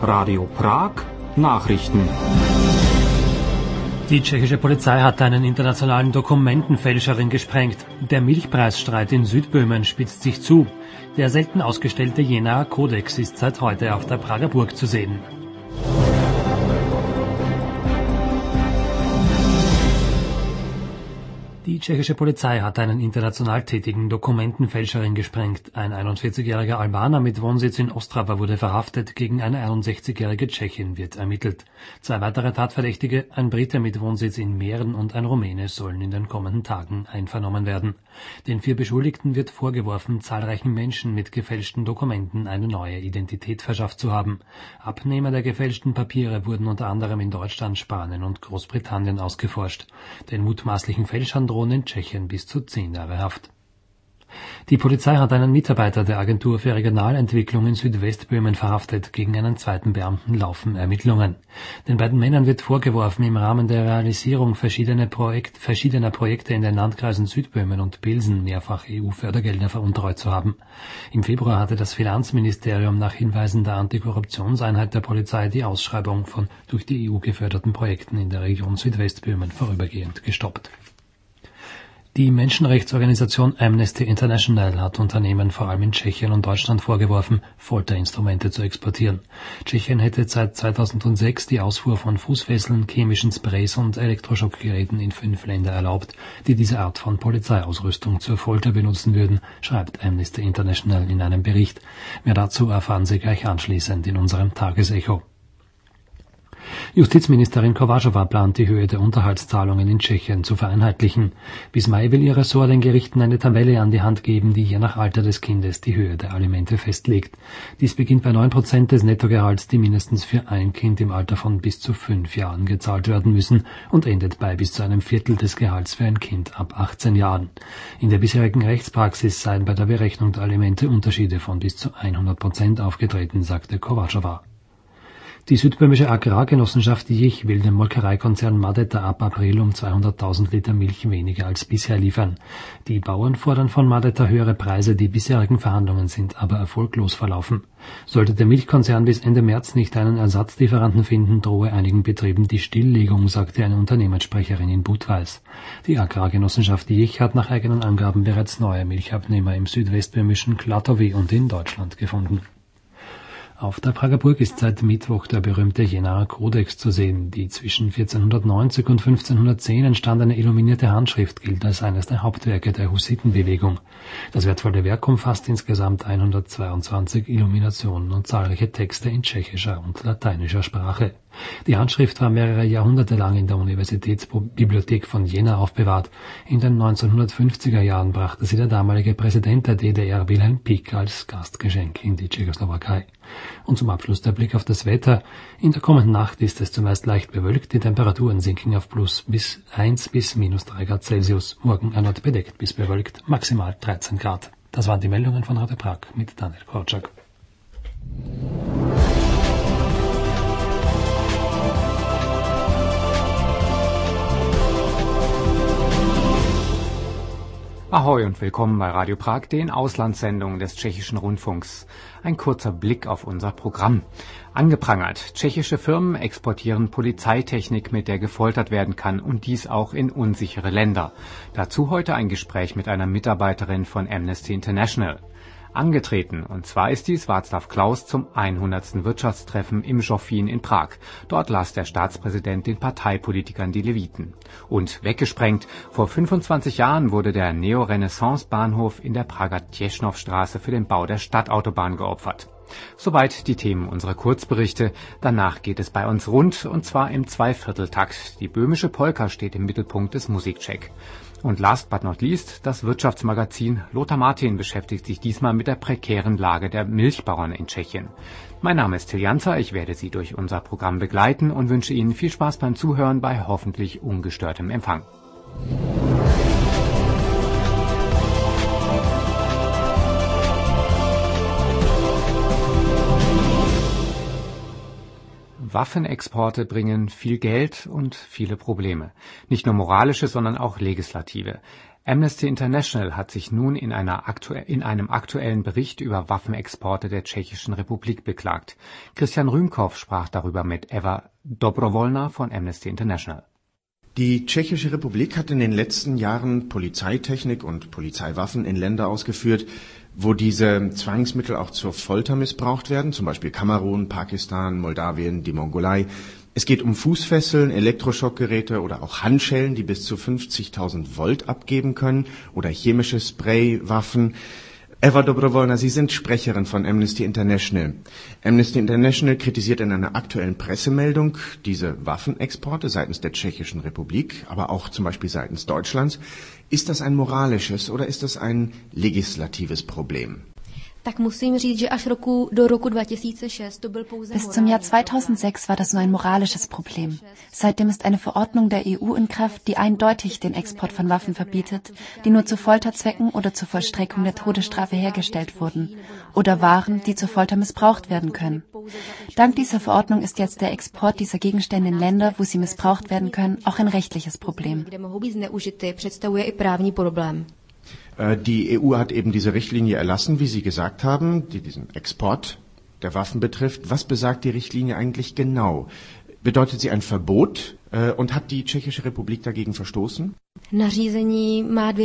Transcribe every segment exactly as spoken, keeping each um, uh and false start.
Radio Prag Nachrichten. Die tschechische Polizei hat einen internationalen Dokumentenfälscherin gesprengt. Der Milchpreisstreit in Südböhmen spitzt sich zu. Der selten ausgestellte Jenaer Kodex ist seit heute auf der Prager Burg zu sehen. Die tschechische Polizei hat einen international tätigen Dokumentenfälscherin gesprengt. Ein einundvierzigjähriger Albaner mit Wohnsitz in Ostrava wurde verhaftet, gegen eine einundsechzigjährige Tschechin wird ermittelt. Zwei weitere Tatverdächtige, ein Brite mit Wohnsitz in Mähren und ein Rumäne, sollen in den kommenden Tagen einvernommen werden. Den vier Beschuldigten wird vorgeworfen, zahlreichen Menschen mit gefälschten Dokumenten eine neue Identität verschafft zu haben. Abnehmer der gefälschten Papiere wurden unter anderem in Deutschland, Spanien und Großbritannien ausgeforscht. Den mutmaßlichen Fälschern drohen in Tschechien bis zu zehn Jahre Haft. Die Polizei hat einen Mitarbeiter der Agentur für Regionalentwicklung in Südwestböhmen verhaftet. Gegen einen zweiten Beamten laufen Ermittlungen. Den beiden Männern wird vorgeworfen, im Rahmen der Realisierung verschiedener, Projekt, verschiedener Projekte in den Landkreisen Südböhmen und Pilsen mehrfach E U-Fördergelder veruntreut zu haben. Im Februar hatte das Finanzministerium nach Hinweisen der Antikorruptionseinheit der Polizei die Ausschreibung von durch die E U geförderten Projekten in der Region Südwestböhmen vorübergehend gestoppt. Die Menschenrechtsorganisation Amnesty International hat Unternehmen vor allem in Tschechien und Deutschland vorgeworfen, Folterinstrumente zu exportieren. Tschechien hätte seit zweitausendsechs die Ausfuhr von Fußfesseln, chemischen Sprays und Elektroschockgeräten in fünf Länder erlaubt, die diese Art von Polizeiausrüstung zur Folter benutzen würden, schreibt Amnesty International in einem Bericht. Mehr dazu erfahren Sie gleich anschließend in unserem Tagesecho. Justizministerin Kovářová plant, die Höhe der Unterhaltszahlungen in Tschechien zu vereinheitlichen. Bis Mai will ihr Ressort den Gerichten eine Tabelle an die Hand geben, die je nach Alter des Kindes die Höhe der Alimente festlegt. Dies beginnt bei neun Prozent des Nettogehalts, die mindestens für ein Kind im Alter von bis zu fünf Jahren gezahlt werden müssen, und endet bei bis zu einem Viertel des Gehalts für ein Kind ab achtzehn Jahren. In der bisherigen Rechtspraxis seien bei der Berechnung der Alimente Unterschiede von bis zu hundert Prozent aufgetreten, sagte Kovářová. Die südböhmische Agrargenossenschaft Jich will dem Molkereikonzern Madeta ab April um zweihunderttausend Liter Milch weniger als bisher liefern. Die Bauern fordern von Madeta höhere Preise, die bisherigen Verhandlungen sind aber erfolglos verlaufen. Sollte der Milchkonzern bis Ende März nicht einen Ersatzlieferanten finden, drohe einigen Betrieben die Stilllegung, sagte eine Unternehmenssprecherin in Budweis. Die Agrargenossenschaft Jich hat nach eigenen Angaben bereits neue Milchabnehmer im südwestböhmischen Klatovy und in Deutschland gefunden. Auf der Prager Burg ist seit Mittwoch der berühmte Jenaer Kodex zu sehen. Die zwischen vierzehnhundertneunzig und fünfzehnhundertzehn entstandene illuminierte Handschrift gilt als eines der Hauptwerke der Hussitenbewegung. Das wertvolle Werk umfasst insgesamt hundertzweiundzwanzig Illuminationen und zahlreiche Texte in tschechischer und lateinischer Sprache. Die Handschrift war mehrere Jahrhunderte lang in der Universitätsbibliothek von Jena aufbewahrt. In den neunzehnhundertfünfziger Jahren brachte sie der damalige Präsident der D D R Wilhelm Pieck als Gastgeschenk in die Tschechoslowakei. Und zum Abschluss der Blick auf das Wetter. In der kommenden Nacht ist es zumeist leicht bewölkt, die Temperaturen sinken auf plus bis eins bis minus drei Grad Celsius. Morgen erneut bedeckt bis bewölkt, maximal dreizehn Grad. Das waren die Meldungen von Radio Prag mit Daniel Korczak. Ahoi und willkommen bei Radio Prag, den Auslandssendungen des tschechischen Rundfunks. Ein kurzer Blick auf unser Programm. Angeprangert. Tschechische Firmen exportieren Polizeitechnik, mit der gefoltert werden kann, und dies auch in unsichere Länder. Dazu heute ein Gespräch mit einer Mitarbeiterin von Amnesty International. Angetreten, und zwar ist dies Václav Klaus zum hundertsten Wirtschaftstreffen im Žofín in Prag. Dort las der Staatspräsident den Parteipolitikern die Leviten. Und weggesprengt, vor fünfundzwanzig Jahren wurde der Neo-Renaissance-Bahnhof in der Prager Tjechnov-Straße für den Bau der Stadtautobahn geopfert. Soweit die Themen unserer Kurzberichte. Danach geht es bei uns rund, und zwar im Zweivierteltakt. Die böhmische Polka steht im Mittelpunkt des Musikcheck. Und last but not least, das Wirtschaftsmagazin. Lothar Martin beschäftigt sich diesmal mit der prekären Lage der Milchbauern in Tschechien. Mein Name ist Till Janzer, ich werde Sie durch unser Programm begleiten und wünsche Ihnen viel Spaß beim Zuhören bei hoffentlich ungestörtem Empfang. Waffenexporte bringen viel Geld und viele Probleme. Nicht nur moralische, sondern auch legislative. Amnesty International hat sich nun in, einer aktu- in einem aktuellen Bericht über Waffenexporte der Tschechischen Republik beklagt. Christian Rühmkow sprach darüber mit Eva Dobrowolna von Amnesty International. Die Tschechische Republik hat in den letzten Jahren Polizeitechnik und Polizeiwaffen in Länder ausgeführt, wo diese Zwangsmittel auch zur Folter missbraucht werden, zum Beispiel Kamerun, Pakistan, Moldawien, die Mongolei. Es geht um Fußfesseln, Elektroschockgeräte oder auch Handschellen, die bis zu fünfzigtausend Volt abgeben können, oder chemische Spraywaffen. Eva Dobrowolna, Sie sind Sprecherin von Amnesty International. Amnesty International kritisiert in einer aktuellen Pressemeldung diese Waffenexporte seitens der Tschechischen Republik, aber auch zum Beispiel seitens Deutschlands. Ist das ein moralisches oder ist das ein legislatives Problem? Bis zum Jahr zweitausendsechs war das nur ein moralisches Problem. Seitdem ist eine Verordnung der E U in Kraft, die eindeutig den Export von Waffen verbietet, die nur zu Folterzwecken oder zur Vollstreckung der Todesstrafe hergestellt wurden, oder Waren, die zur Folter missbraucht werden können. Dank dieser Verordnung ist jetzt der Export dieser Gegenstände in Länder, wo sie missbraucht werden können, auch ein rechtliches Problem. Die E U hat eben diese Richtlinie erlassen, wie Sie gesagt haben, die diesen Export der Waffen betrifft. Was besagt die Richtlinie eigentlich genau? Bedeutet sie ein Verbot und hat die Tschechische Republik dagegen verstoßen? Die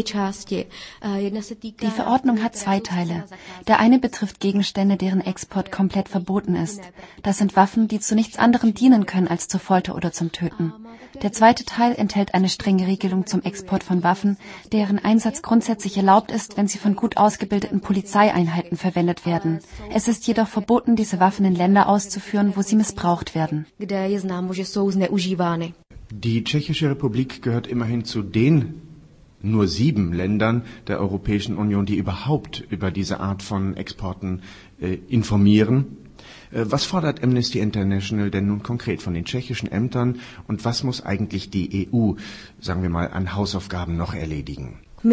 Verordnung hat zwei Teile. Der eine betrifft Gegenstände, deren Export komplett verboten ist. Das sind Waffen, die zu nichts anderem dienen können als zur Folter oder zum Töten. Der zweite Teil enthält eine strenge Regelung zum Export von Waffen, deren Einsatz grundsätzlich erlaubt ist, wenn sie von gut ausgebildeten Polizeieinheiten verwendet werden. Es ist jedoch verboten, diese Waffen in Länder auszuführen, wo sie missbraucht werden. Die Tschechische Republik gehört immerhin zu den nur sieben Ländern der Europäischen Union, die überhaupt über diese Art von Exporten äh, informieren. Äh, was fordert Amnesty International denn nun konkret von den tschechischen Ämtern und was muss eigentlich die E U, sagen wir mal, an Hausaufgaben noch erledigen? Wir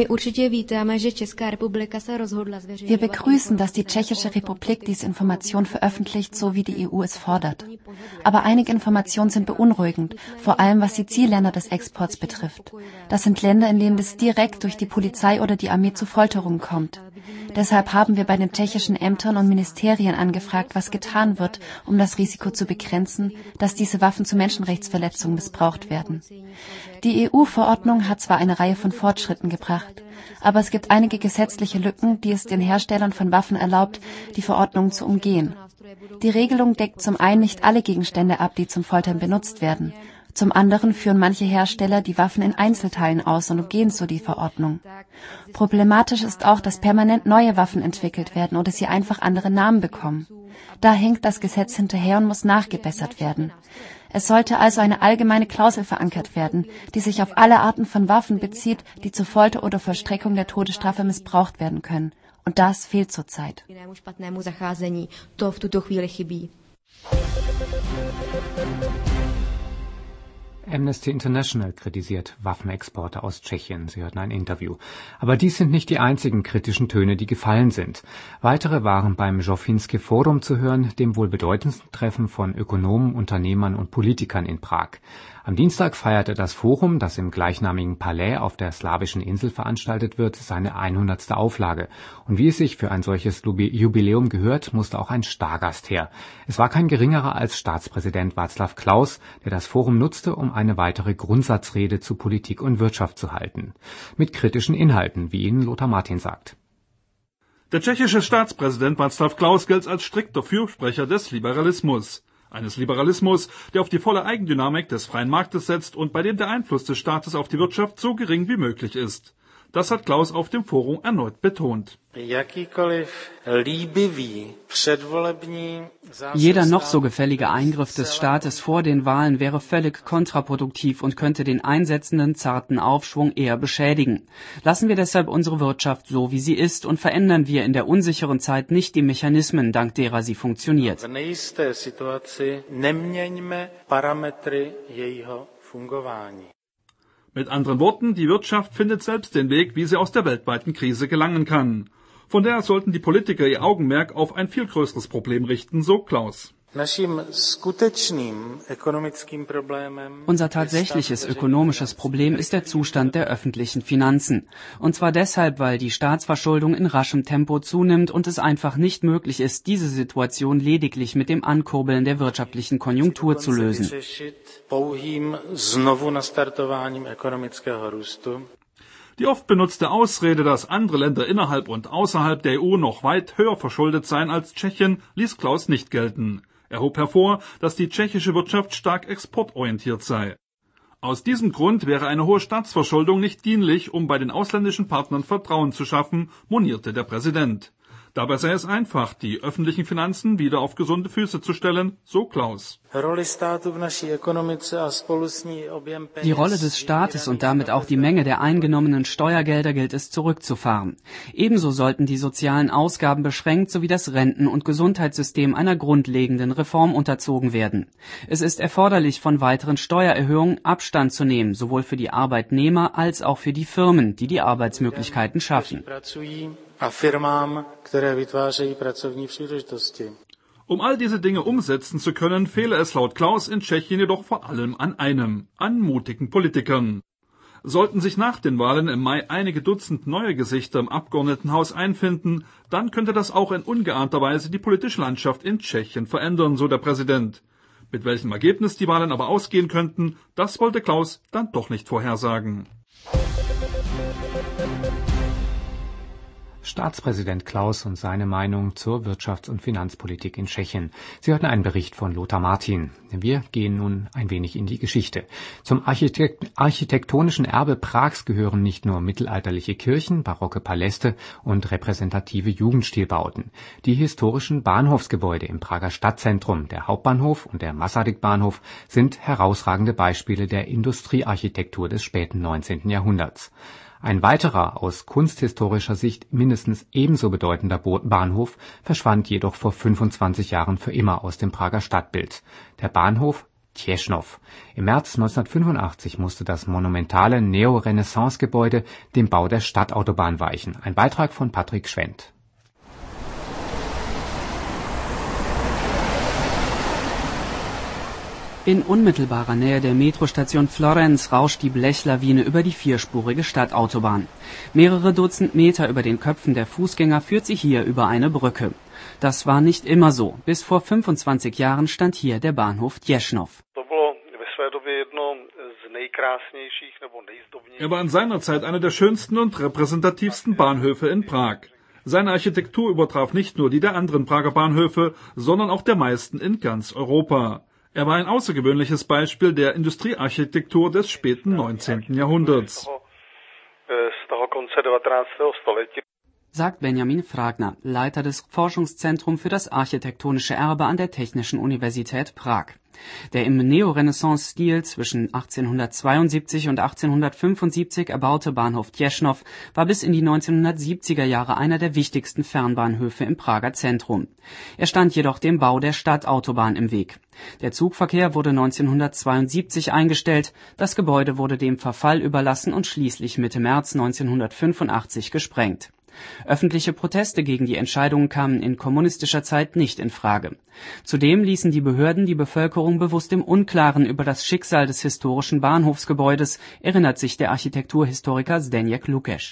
begrüßen, dass die Tschechische Republik diese Information veröffentlicht, so wie die E U es fordert. Aber einige Informationen sind beunruhigend, vor allem was die Zielländer des Exports betrifft. Das sind Länder, in denen es direkt durch die Polizei oder die Armee zu Folterungen kommt. Deshalb haben wir bei den tschechischen Ämtern und Ministerien angefragt, was getan wird, um das Risiko zu begrenzen, dass diese Waffen zu Menschenrechtsverletzungen missbraucht werden. Die E U-Verordnung hat zwar eine Reihe von Fortschritten gebracht, aber es gibt einige gesetzliche Lücken, die es den Herstellern von Waffen erlaubt, die Verordnung zu umgehen. Die Regelung deckt zum einen nicht alle Gegenstände ab, die zum Foltern benutzt werden. Zum anderen führen manche Hersteller die Waffen in Einzelteilen aus und umgehen so die Verordnung. Problematisch ist auch, dass permanent neue Waffen entwickelt werden oder sie einfach andere Namen bekommen. Da hinkt das Gesetz hinterher und muss nachgebessert werden. Es sollte also eine allgemeine Klausel verankert werden, die sich auf alle Arten von Waffen bezieht, die zur Folter oder Vollstreckung der Todesstrafe missbraucht werden können. Und das fehlt zurzeit. Amnesty International kritisiert Waffenexporte aus Tschechien. Sie hörten ein Interview. Aber dies sind nicht die einzigen kritischen Töne, die gefallen sind. Weitere waren beim Žofínské Forum zu hören, dem wohl bedeutendsten Treffen von Ökonomen, Unternehmern und Politikern in Prag. Am Dienstag feierte das Forum, das im gleichnamigen Palais auf der slawischen Insel veranstaltet wird, seine hundertste Auflage. Und wie es sich für ein solches Jubiläum gehört, musste auch ein Stargast her. Es war kein geringerer als Staatspräsident Václav Klaus, der das Forum nutzte, um eine weitere Grundsatzrede zu Politik und Wirtschaft zu halten. Mit kritischen Inhalten, wie Ihnen Lothar Martin sagt. Der tschechische Staatspräsident Václav Klaus gilt als strikter Fürsprecher des Liberalismus. Eines Liberalismus, der auf die volle Eigendynamik des freien Marktes setzt und bei dem der Einfluss des Staates auf die Wirtschaft so gering wie möglich ist. Das hat Klaus auf dem Forum erneut betont. Jeder noch so gefällige Eingriff des Staates vor den Wahlen wäre völlig kontraproduktiv und könnte den einsetzenden zarten Aufschwung eher beschädigen. Lassen wir deshalb unsere Wirtschaft so, wie sie ist, und verändern wir in der unsicheren Zeit nicht die Mechanismen, dank derer sie funktioniert. Mit anderen Worten, die Wirtschaft findet selbst den Weg, wie sie aus der weltweiten Krise gelangen kann. Von daher sollten die Politiker ihr Augenmerk auf ein viel größeres Problem richten, so Klaus. Unser tatsächliches ökonomisches Problem ist der Zustand der öffentlichen Finanzen. Und zwar deshalb, weil die Staatsverschuldung in raschem Tempo zunimmt und es einfach nicht möglich ist, diese Situation lediglich mit dem Ankurbeln der wirtschaftlichen Konjunktur zu lösen. Die oft benutzte Ausrede, dass andere Länder innerhalb und außerhalb der E U noch weit höher verschuldet seien als Tschechien, ließ Klaus nicht gelten. Er hob hervor, dass die tschechische Wirtschaft stark exportorientiert sei. Aus diesem Grund wäre eine hohe Staatsverschuldung nicht dienlich, um bei den ausländischen Partnern Vertrauen zu schaffen, monierte der Präsident. Dabei sei es einfach, die öffentlichen Finanzen wieder auf gesunde Füße zu stellen, so Klaus. Die Rolle des Staates und damit auch die Menge der eingenommenen Steuergelder gilt es zurückzufahren. Ebenso sollten die sozialen Ausgaben beschränkt sowie das Renten- und Gesundheitssystem einer grundlegenden Reform unterzogen werden. Es ist erforderlich, von weiteren Steuererhöhungen Abstand zu nehmen, sowohl für die Arbeitnehmer als auch für die Firmen, die die Arbeitsmöglichkeiten schaffen. Um all diese Dinge umsetzen zu können, fehle es laut Klaus in Tschechien jedoch vor allem an einem, an mutigen Politikern. Sollten sich nach den Wahlen im Mai einige Dutzend neue Gesichter im Abgeordnetenhaus einfinden, dann könnte das auch in ungeahnter Weise die politische Landschaft in Tschechien verändern, so der Präsident. Mit welchem Ergebnis die Wahlen aber ausgehen könnten, das wollte Klaus dann doch nicht vorhersagen. Staatspräsident Klaus und seine Meinung zur Wirtschafts- und Finanzpolitik in Tschechien. Sie hörten einen Bericht von Lothar Martin. Wir gehen nun ein wenig in die Geschichte. Zum Architekt- architektonischen Erbe Prags gehören nicht nur mittelalterliche Kirchen, barocke Paläste und repräsentative Jugendstilbauten. Die historischen Bahnhofsgebäude im Prager Stadtzentrum, der Hauptbahnhof und der Masaryk-Bahnhof, sind herausragende Beispiele der Industriearchitektur des späten neunzehnten Jahrhunderts. Ein weiterer, aus kunsthistorischer Sicht mindestens ebenso bedeutender Bahnhof verschwand jedoch vor fünfundzwanzig Jahren für immer aus dem Prager Stadtbild. Der Bahnhof Těšnov. Im März neunzehnhundertfünfundachtzig musste das monumentale Neorenaissance-Gebäude dem Bau der Stadtautobahn weichen. Ein Beitrag von Patrick Schwendt. In unmittelbarer Nähe der Metrostation Florenz rauscht die Blechlawine über die vierspurige Stadtautobahn. Mehrere Dutzend Meter über den Köpfen der Fußgänger führt sie hier über eine Brücke. Das war nicht immer so. Bis vor fünfundzwanzig Jahren stand hier der Bahnhof Těšnov. Er war in seiner Zeit einer der schönsten und repräsentativsten Bahnhöfe in Prag. Seine Architektur übertraf nicht nur die der anderen Prager Bahnhöfe, sondern auch der meisten in ganz Europa. Er war ein außergewöhnliches Beispiel der Industriearchitektur des späten neunzehnten Jahrhunderts. Sagt Benjamin Fragner, Leiter des Forschungszentrums für das architektonische Erbe an der Technischen Universität Prag. Der im Neorenaissance-Stil zwischen achtzehnhundertzweiundsiebzig und achtzehnhundertfünfundsiebzig erbaute Bahnhof Těšnov war bis in die neunzehnhundertsiebziger Jahre einer der wichtigsten Fernbahnhöfe im Prager Zentrum. Er stand jedoch dem Bau der Stadtautobahn im Weg. Der Zugverkehr wurde neunzehnhundertzweiundsiebzig eingestellt, das Gebäude wurde dem Verfall überlassen und schließlich Mitte März neunzehnhundertfünfundachtzig gesprengt. Öffentliche Proteste gegen die Entscheidung kamen in kommunistischer Zeit nicht in Frage. Zudem ließen die Behörden die Bevölkerung bewusst im Unklaren über das Schicksal des historischen Bahnhofsgebäudes, erinnert sich der Architekturhistoriker Zdeněk Lukeš.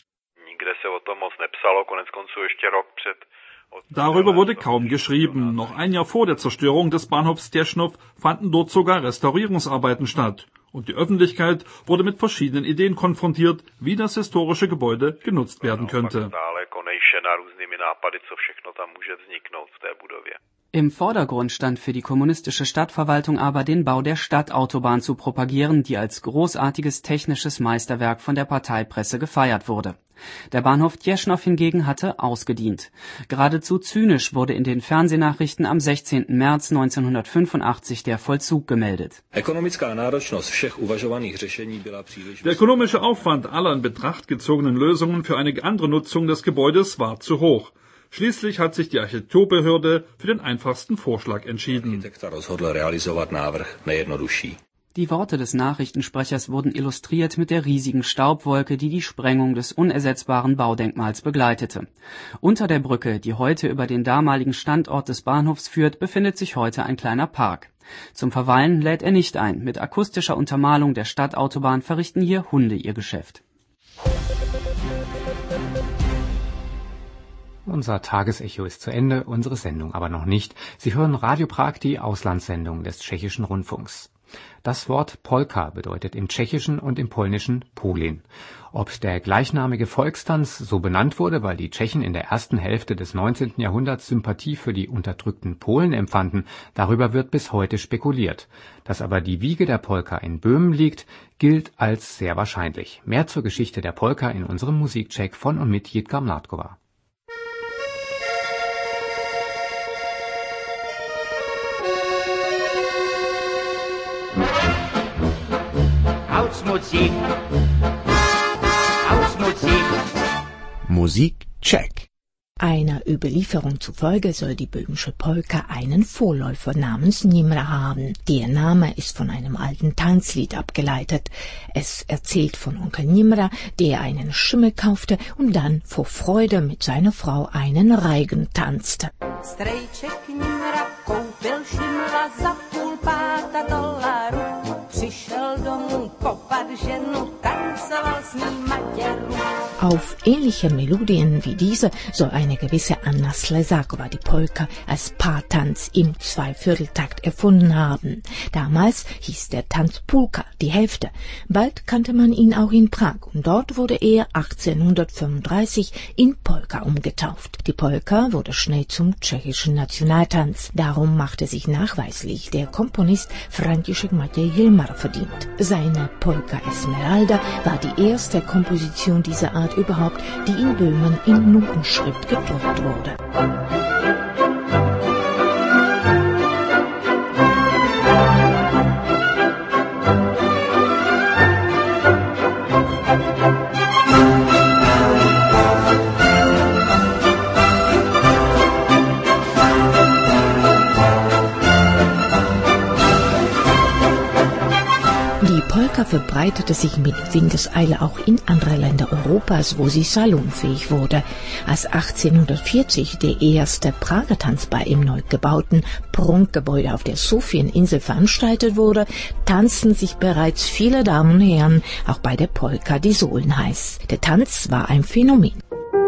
Darüber wurde kaum geschrieben. Noch ein Jahr vor der Zerstörung des Bahnhofs Těšnov fanden dort sogar Restaurierungsarbeiten statt. Und die Öffentlichkeit wurde mit verschiedenen Ideen konfrontiert, wie das historische Gebäude genutzt werden könnte. Im Vordergrund stand für die kommunistische Stadtverwaltung aber, den Bau der Stadtautobahn zu propagieren, die als großartiges technisches Meisterwerk von der Parteipresse gefeiert wurde. Der Bahnhof Těšnov hingegen hatte ausgedient. Geradezu zynisch wurde in den Fernsehnachrichten am sechzehnten März neunzehnhundertfünfundachtzig der Vollzug gemeldet. Der ökonomische Aufwand aller in Betracht gezogenen Lösungen für eine andere Nutzung des Gebäudes war zu hoch. Schließlich hat sich die Architekturbehörde für den einfachsten Vorschlag entschieden. Die Worte des Nachrichtensprechers wurden illustriert mit der riesigen Staubwolke, die die Sprengung des unersetzbaren Baudenkmals begleitete. Unter der Brücke, die heute über den damaligen Standort des Bahnhofs führt, befindet sich heute ein kleiner Park. Zum Verweilen lädt er nicht ein. Mit akustischer Untermalung der Stadtautobahn verrichten hier Hunde ihr Geschäft. Unser Tagesecho ist zu Ende, unsere Sendung aber noch nicht. Sie hören Radio Prag, die Auslandssendung des Tschechischen Rundfunks. Das Wort Polka bedeutet im Tschechischen und im Polnischen Polin. Ob der gleichnamige Volkstanz so benannt wurde, weil die Tschechen in der ersten Hälfte des neunzehnten Jahrhunderts Sympathie für die unterdrückten Polen empfanden, darüber wird bis heute spekuliert. Dass aber die Wiege der Polka in Böhmen liegt, gilt als sehr wahrscheinlich. Mehr zur Geschichte der Polka in unserem Musikcheck von und mit Jitka Mládková. Musik. Aus Musik. Musikcheck. Einer Überlieferung zufolge soll die böhmische Polka einen Vorläufer namens Nimra haben. Der Name ist von einem alten Tanzlied abgeleitet. Es erzählt von Onkel Nimra, der einen Schimmel kaufte und dann vor Freude mit seiner Frau einen Reigen tanzte. Strejček Nimra koupil Šimla za půl páta dolaru. Přišel domů kopat ženu, tancoval s ní Maďaru. Auf ähnliche Melodien wie diese soll eine gewisse Anna Slezakova die Polka als Paartanz im Zweivierteltakt erfunden haben. Damals hieß der Tanz Polka, die Hälfte. Bald kannte man ihn auch in Prag und dort wurde er achtzehnhundertfünfunddreißig in Polka umgetauft. Die Polka wurde schnell zum tschechischen Nationaltanz. Darum machte sich nachweislich der Komponist František Matěj Hilmar verdient. Seine Polka Esmeralda war die erste Komposition dieser Art überhaupt, die in Böhmen in Notenschrift gedruckt wurde. Die Polka verbreitete sich mit Windeseile auch in andere Länder Europas, wo sie salonfähig wurde. Als achtzehnhundertvierzig der erste Prager Tanzbar im neu gebauten Prunkgebäude auf der Sofieninsel veranstaltet wurde, tanzten sich bereits viele Damen und Herren auch bei der Polka die Sohlen heiß. Der Tanz war ein Phänomen.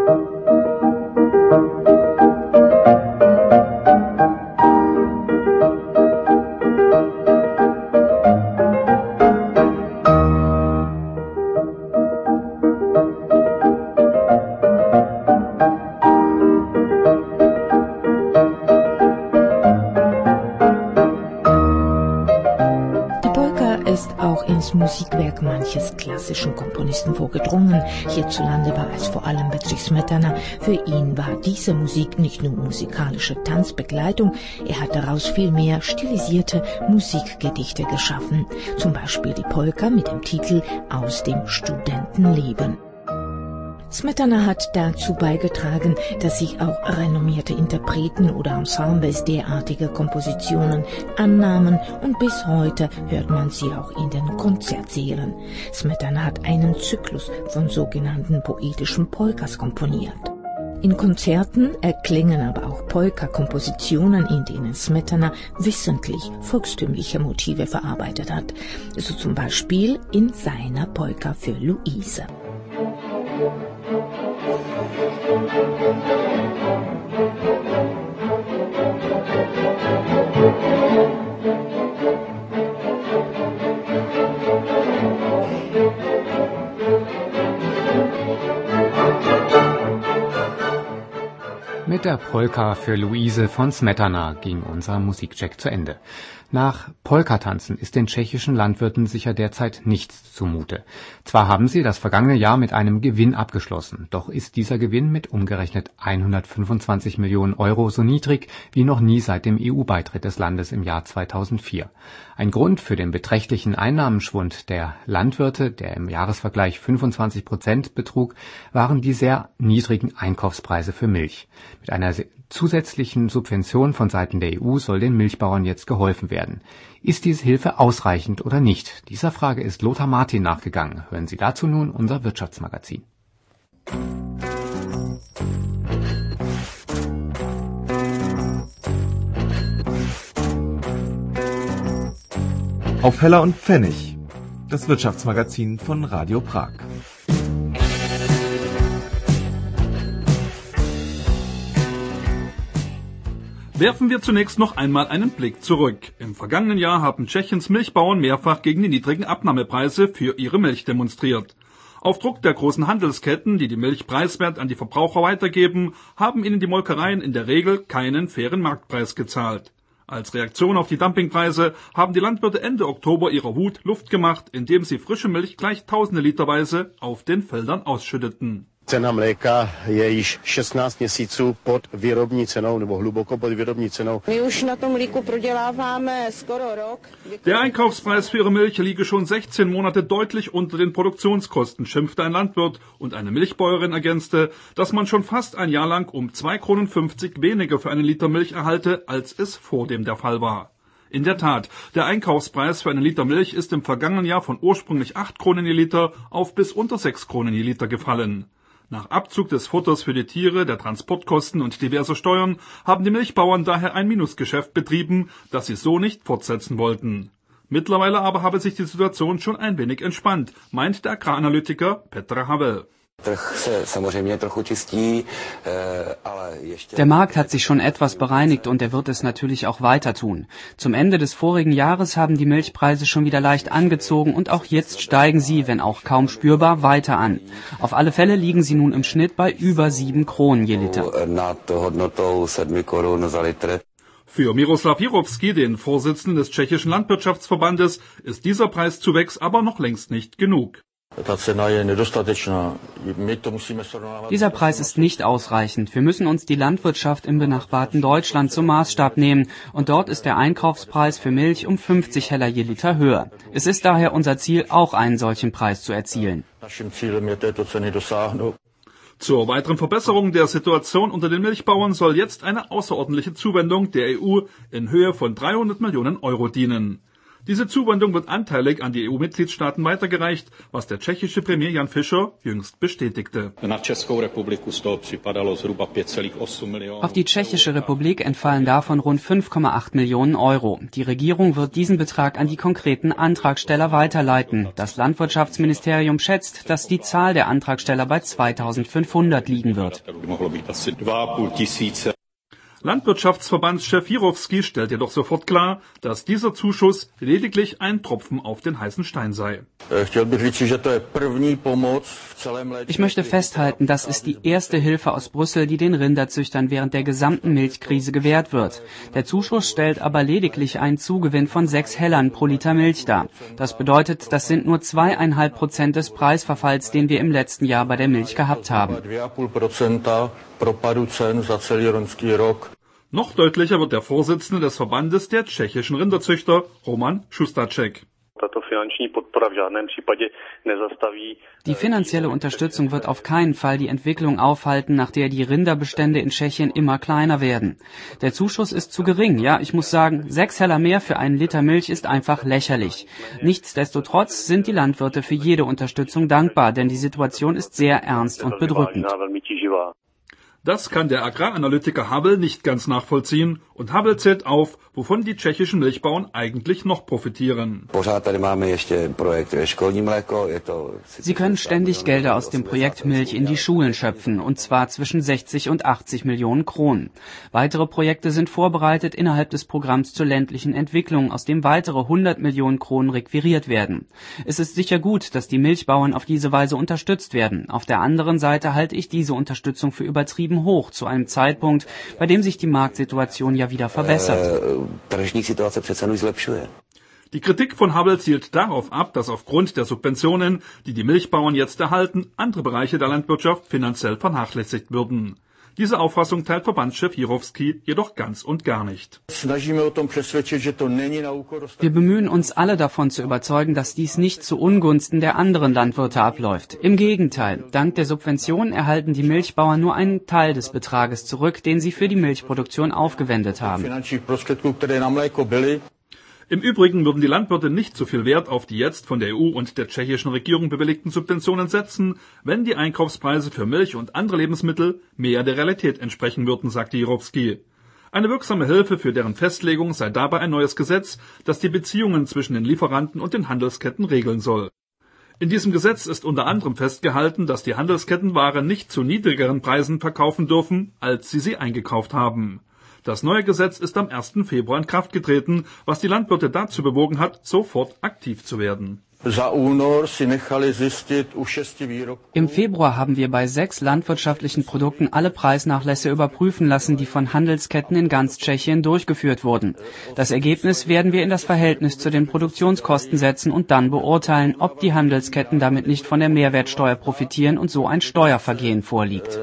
Ins Musikwerk manches klassischen Komponisten vorgedrungen. Hierzulande war es vor allem Bedřich Smetana. Für ihn war diese Musik nicht nur musikalische Tanzbegleitung, er hat daraus vielmehr stilisierte Musikgedichte geschaffen. Zum Beispiel die Polka mit dem Titel Aus dem Studentenleben. Smetana hat dazu beigetragen, dass sich auch renommierte Interpreten oder Ensembles derartige Kompositionen annahmen und bis heute hört man sie auch in den Konzertsälen. Smetana hat einen Zyklus von sogenannten poetischen Polkas komponiert. In Konzerten erklingen aber auch Polka-Kompositionen, in denen Smetana wissentlich volkstümliche Motive verarbeitet hat, so zum Beispiel in seiner Polka für Luise. Mit der Polka für Luise von Smetana ging unser Musikcheck zu Ende. Nach Polkatanzen ist den tschechischen Landwirten sicher derzeit nichts zumute. Zwar haben sie das vergangene Jahr mit einem Gewinn abgeschlossen, doch ist dieser Gewinn mit umgerechnet hundertfünfundzwanzig Millionen Euro so niedrig wie noch nie seit dem E U-Beitritt des Landes im Jahr zweitausendvier. Ein Grund für den beträchtlichen Einnahmenschwund der Landwirte, der im Jahresvergleich fünfundzwanzig Prozent betrug, waren die sehr niedrigen Einkaufspreise für Milch. Mit einer zusätzlichen Subvention von Seiten der E U soll den Milchbauern jetzt geholfen werden. werden. Ist diese Hilfe ausreichend oder nicht? Dieser Frage ist Lothar Martin nachgegangen. Hören Sie dazu nun unser Wirtschaftsmagazin. Auf Heller und Pfennig, das Wirtschaftsmagazin von Radio Prag. Werfen wir zunächst noch einmal einen Blick zurück. Im vergangenen Jahr haben Tschechiens Milchbauern mehrfach gegen die niedrigen Abnahmepreise für ihre Milch demonstriert. Auf Druck der großen Handelsketten, die die Milch preiswert an die Verbraucher weitergeben, haben ihnen die Molkereien in der Regel keinen fairen Marktpreis gezahlt. Als Reaktion auf die Dumpingpreise haben die Landwirte Ende Oktober ihrer Wut Luft gemacht, indem sie frische Milch gleich tausende Literweise auf den Feldern ausschütteten. Cena mléka je již šestnáct měsíců pod výrobní cenou nebo hluboko pod výrobní cenou. My už na tom mlíku proděláváme skoro rok. Der Einkaufspreis für ihre Milch liege schon sechzehn Monate deutlich unter den Produktionskosten, schimpfte ein Landwirt, und eine Milchbäuerin ergänzte, dass man schon fast ein Jahr lang um zwei Kronen fünfzig weniger für einen Liter Milch erhalte, als es vor dem der Fall war. In der Tat, der Einkaufspreis für einen Liter Milch ist im vergangenen Jahr von ursprünglich acht Kronen je Liter auf bis unter sechs Kronen je Liter gefallen. Nach Abzug des Futters für die Tiere, der Transportkosten und diverser Steuern haben die Milchbauern daher ein Minusgeschäft betrieben, das sie so nicht fortsetzen wollten. Mittlerweile aber habe sich die Situation schon ein wenig entspannt, meint der Agraranalytiker Petr Havel. Der Markt hat sich schon etwas bereinigt und er wird es natürlich auch weiter tun. Zum Ende des vorigen Jahres haben die Milchpreise schon wieder leicht angezogen und auch jetzt steigen sie, wenn auch kaum spürbar, weiter an. Auf alle Fälle liegen sie nun im Schnitt bei über sieben Kronen je Liter. Für Miroslav Jirovský, den Vorsitzenden des tschechischen Landwirtschaftsverbandes, ist dieser Preiszuwachs aber noch längst nicht genug. Dieser Preis ist nicht ausreichend. Wir müssen uns die Landwirtschaft im benachbarten Deutschland zum Maßstab nehmen. Und dort ist der Einkaufspreis für Milch um fünfzig Heller je Liter höher. Es ist daher unser Ziel, auch einen solchen Preis zu erzielen. Zur weiteren Verbesserung der Situation unter den Milchbauern soll jetzt eine außerordentliche Zuwendung der E U in Höhe von dreihundert Millionen Euro dienen. Diese Zuwendung wird anteilig an die E U-Mitgliedstaaten weitergereicht, was der tschechische Premier Jan Fischer jüngst bestätigte. Auf die Tschechische Republik entfallen davon rund fünf Komma acht Millionen Euro. Die Regierung wird diesen Betrag an die konkreten Antragsteller weiterleiten. Das Landwirtschaftsministerium schätzt, dass die Zahl der Antragsteller bei zweitausendfünfhundert liegen wird. Landwirtschaftsverbandschef Jirovský stellt jedoch sofort klar, dass dieser Zuschuss lediglich ein Tropfen auf den heißen Stein sei. Ich möchte festhalten, das ist die erste Hilfe aus Brüssel, die den Rinderzüchtern während der gesamten Milchkrise gewährt wird. Der Zuschuss stellt aber lediglich einen Zugewinn von sechs Hellern pro Liter Milch dar. Das bedeutet, das sind nur zweieinhalb Prozent des Preisverfalls, den wir im letzten Jahr bei der Milch gehabt haben. Noch deutlicher wird der Vorsitzende des Verbandes der tschechischen Rinderzüchter, Roman Šustaček. Die finanzielle Unterstützung wird auf keinen Fall die Entwicklung aufhalten, nach der die Rinderbestände in Tschechien immer kleiner werden. Der Zuschuss ist zu gering. Ja, ich muss sagen, sechs Heller mehr für einen Liter Milch ist einfach lächerlich. Nichtsdestotrotz sind die Landwirte für jede Unterstützung dankbar, denn die Situation ist sehr ernst und bedrückend. Das kann der Agraranalytiker Havel nicht ganz nachvollziehen, und Havel zählt auf, wovon die tschechischen Milchbauern eigentlich noch profitieren. Sie können ständig Gelder aus dem Projekt Milch in die Schulen schöpfen, und zwar zwischen sechzig und achtzig Millionen Kronen. Weitere Projekte sind vorbereitet innerhalb des Programms zur ländlichen Entwicklung, aus dem weitere hundert Millionen Kronen requiriert werden. Es ist sicher gut, dass die Milchbauern auf diese Weise unterstützt werden. Auf der anderen Seite halte ich diese Unterstützung für übertrieben hoch, zu einem Zeitpunkt, bei dem sich die Marktsituation ja wieder verbessert. Die Kritik von Havel zielt darauf ab, dass aufgrund der Subventionen, die die Milchbauern jetzt erhalten, andere Bereiche der Landwirtschaft finanziell vernachlässigt würden. Diese Auffassung teilt Verbandschef Jirovský jedoch ganz und gar nicht. Wir bemühen uns alle davon zu überzeugen, dass dies nicht zu Ungunsten der anderen Landwirte abläuft. Im Gegenteil, dank der Subventionen erhalten die Milchbauern nur einen Teil des Betrages zurück, den sie für die Milchproduktion aufgewendet haben. Im Übrigen würden die Landwirte nicht so viel Wert auf die jetzt von der E U und der tschechischen Regierung bewilligten Subventionen setzen, wenn die Einkaufspreise für Milch und andere Lebensmittel mehr der Realität entsprechen würden, sagte Jirowski. Eine wirksame Hilfe für deren Festlegung sei dabei ein neues Gesetz, das die Beziehungen zwischen den Lieferanten und den Handelsketten regeln soll. In diesem Gesetz ist unter anderem festgehalten, dass die Handelsketten Waren nicht zu niedrigeren Preisen verkaufen dürfen, als sie sie eingekauft haben. Das neue Gesetz ist am ersten Februar in Kraft getreten, was die Landwirte dazu bewogen hat, sofort aktiv zu werden. Im Februar haben wir bei sechs landwirtschaftlichen Produkten alle Preisnachlässe überprüfen lassen, die von Handelsketten in ganz Tschechien durchgeführt wurden. Das Ergebnis werden wir in das Verhältnis zu den Produktionskosten setzen und dann beurteilen, ob die Handelsketten damit nicht von der Mehrwertsteuer profitieren und so ein Steuervergehen vorliegt.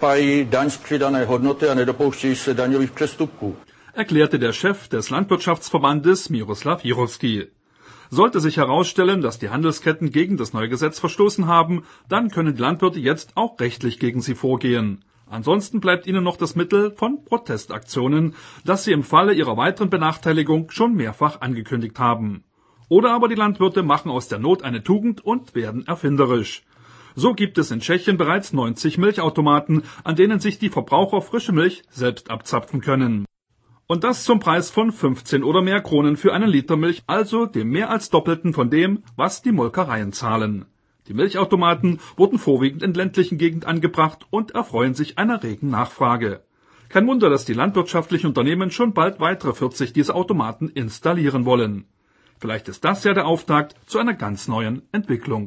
Erklärte der Chef des Landwirtschaftsverbandes Miroslav Jirowski. Sollte sich herausstellen, dass die Handelsketten gegen das neue Gesetz verstoßen haben, dann können die Landwirte jetzt auch rechtlich gegen sie vorgehen. Ansonsten bleibt ihnen noch das Mittel von Protestaktionen, das sie im Falle ihrer weiteren Benachteiligung schon mehrfach angekündigt haben. Oder aber die Landwirte machen aus der Not eine Tugend und werden erfinderisch. So gibt es in Tschechien bereits neunzig Milchautomaten, an denen sich die Verbraucher frische Milch selbst abzapfen können. Und das zum Preis von fünfzehn oder mehr Kronen für einen Liter Milch, also dem mehr als Doppelten von dem, was die Molkereien zahlen. Die Milchautomaten wurden vorwiegend in ländlichen Gegenden angebracht und erfreuen sich einer regen Nachfrage. Kein Wunder, dass die landwirtschaftlichen Unternehmen schon bald weitere vierzig dieser Automaten installieren wollen. Vielleicht ist das ja der Auftakt zu einer ganz neuen Entwicklung.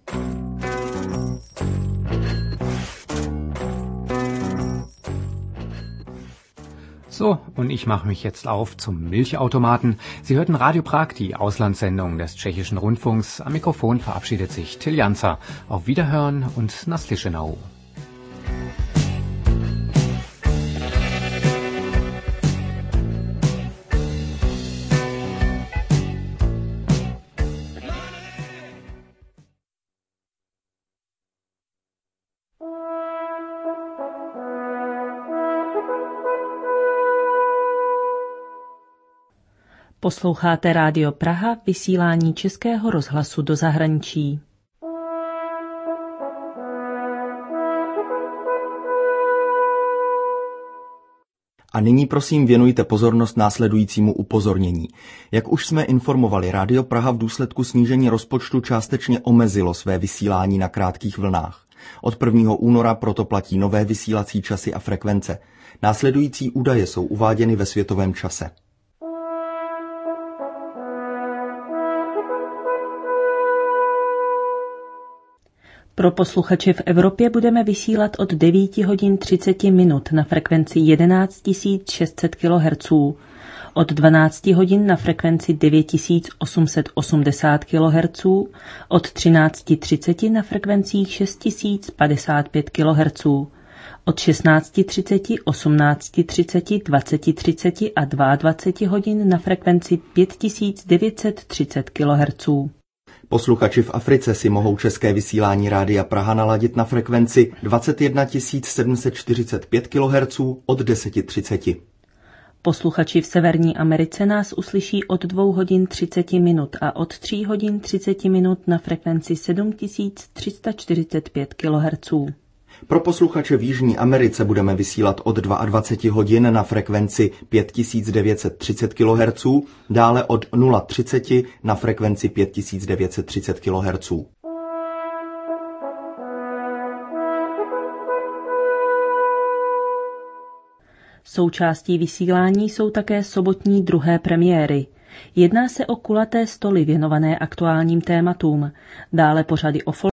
So, und ich mache mich jetzt auf zum Milchautomaten. Sie hörten Radio Prag, die Auslandssendung des tschechischen Rundfunks. Am Mikrofon verabschiedet sich Till Janzer. Auf Wiederhören und Naslischenau. Posloucháte Rádio Praha, vysílání Českého rozhlasu do zahraničí. A nyní prosím věnujte pozornost následujícímu upozornění. Jak už jsme informovali, Rádio Praha v důsledku snížení rozpočtu částečně omezilo své vysílání na krátkých vlnách. Od prvního února proto platí nové vysílací časy a frekvence. Následující údaje jsou uváděny ve světovém čase. Pro posluchače v Evropě budeme vysílat od devět hodin třicet minut na frekvenci jedenáct tisíc šest set kilohertzů, od dvanáct hodin na frekvenci devět tisíc osm set osmdesát kilohertzů, od třináct třicet na frekvencích šest tisíc padesát pět kilohertzů, od šestnáct třicet, osmnáct třicet, dvacet třicet a dvacet dva hodin na frekvenci pět tisíc devět set třicet kilohertzů. Posluchači v Africe si mohou české vysílání Rádia Praha naladit na frekvenci dvacet jedna tisíc sedm set čtyřicet pět kilohertzů od deset třicet. Posluchači v Severní Americe nás uslyší od dvou hodin třicet minut a od tří hodin třicet minut na frekvenci sedm tisíc tři sta čtyřicet pět kilohertzů. Pro posluchače v Jižní Americe budeme vysílat od dvacet dva hodin na frekvenci pět tisíc devět set třicet kilohertzů, dále od nula třicet na frekvenci pět tisíc devět set třicet kilohertzů. Součástí vysílání jsou také sobotní druhé premiéry. Jedná se o kulaté stoly věnované aktuálním tématům, dále pořady o